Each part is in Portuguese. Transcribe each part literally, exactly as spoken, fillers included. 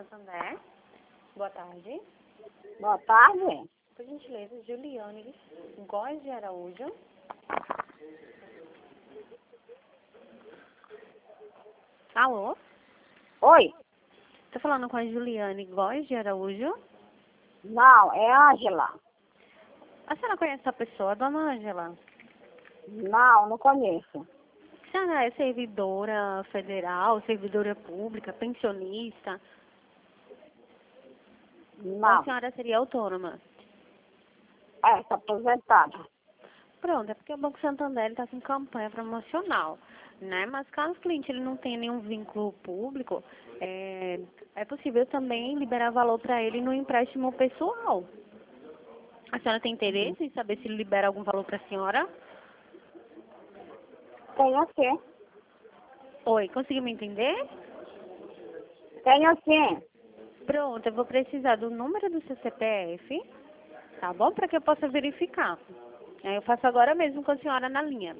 Santander. Boa tarde. Boa tarde. Por gentileza, Juliane Góes de Araújo. Alô? Oi? Tô falando com a Juliane Góes de Araújo. Não, é Ângela. A senhora conhece essa pessoa, dona Ângela? Não, não conheço. A senhora é servidora federal, servidora pública, pensionista? Ou Não. a senhora seria autônoma? É, está aposentada. Pronto, é porque o Banco Santander está com campanha promocional, né? Mas caso o cliente ele não tenha nenhum vínculo público, é, é possível também liberar valor para ele no empréstimo pessoal. A senhora tem interesse em saber se ele libera algum valor para a senhora? Tenho sim. Oi, conseguiu me entender? Tenho sim. Pronto, eu vou precisar do número do seu C P F, tá bom? Para que eu possa verificar. Aí eu faço agora mesmo com a senhora na linha.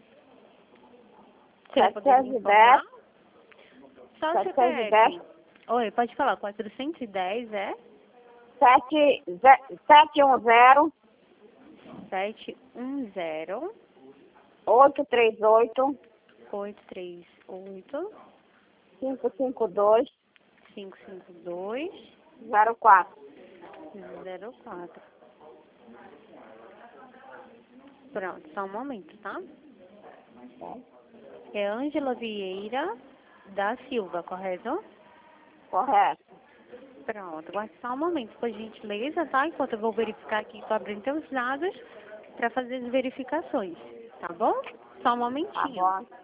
Você vai poder me informar? Só o C P F. Oi, pode falar. quatrocentos e dez é? sete um zero. sete um zero. oito três oito. oito três oito. cinco cinco dois. cinco cinco dois. zero quatro. zero quatro. Pronto, só um momento, tá? É Ângela Vieira da Silva, correto? Correto. Pronto, aguarde só um momento, por gentileza, tá? Enquanto eu vou verificar aqui, estou abrindo teus dados para fazer as verificações, tá bom? Só um momentinho. Tá bom.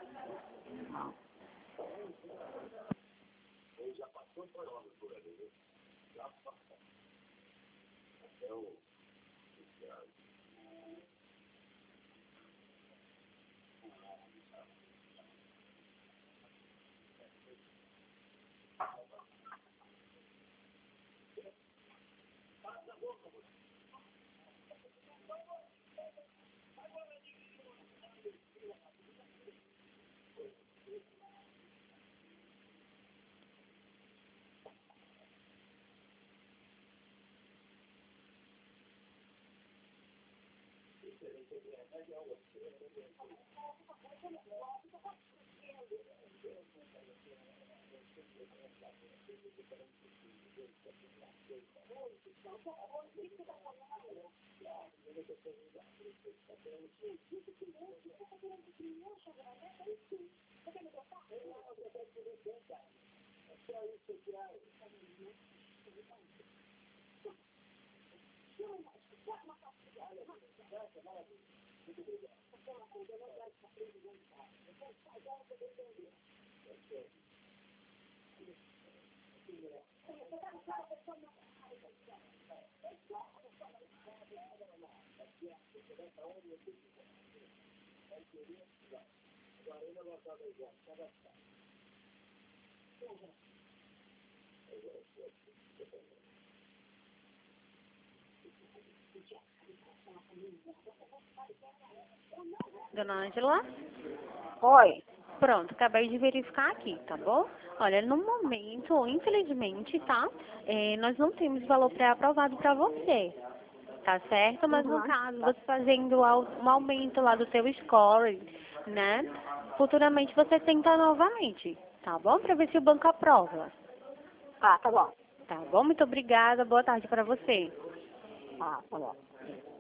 Dona Ângela? Oi. Pronto, acabei de verificar aqui, tá bom? Olha, no momento, infelizmente, tá? É, nós não temos valor pré-aprovado para você, tá certo? Mas no Uhum. caso, você fazendo al- um aumento lá do seu score, né? Futuramente você tenta novamente, tá bom? Para ver se o banco aprova. Tá, tá bom. Tá bom? Muito obrigada. Boa tarde para você. Ah, tá bom.